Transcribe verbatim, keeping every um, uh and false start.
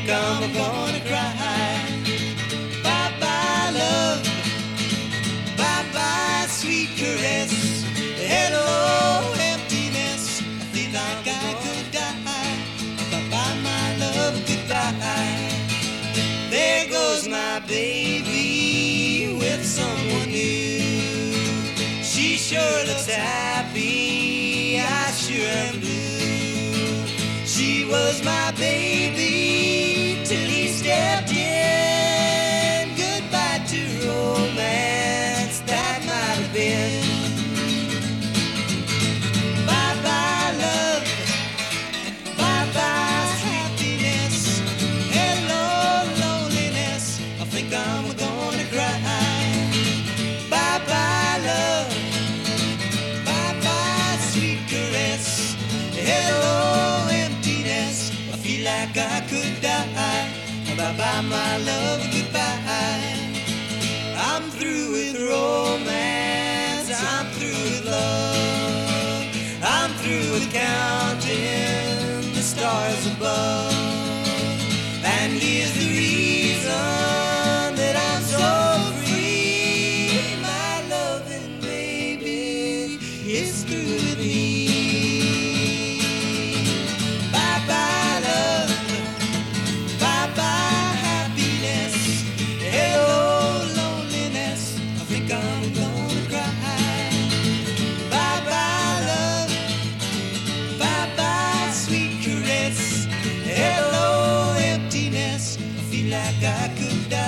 I'm gonna cry. Bye-bye, love. Bye-bye, sweet caress. Hello, emptiness. I feel like I could die. Bye-bye, my love, goodbye. There goes my baby with someone new. She sure looks happy, I sure am blue. She was my baby till he stepped in. Goodbye to romance, that might have been. Bye-bye, love. Bye-bye, happiness. Hello, loneliness. I think I'm gonna cry. Bye-bye, love. Bye-bye, sweet caress. Hello, emptiness. I feel like I could die. Bye-bye, my love, goodbye. I'm through with romance. I'm through with love. I'm through with counting the stars above. And here's the reason that I'm so free. My loving baby is through with me. Bye-bye, love. Bye-bye, happiness. Hello, loneliness. I think I'm gonna cry. Bye-bye, love. Bye-bye, sweet caress. Hello, emptiness. I feel like I could die.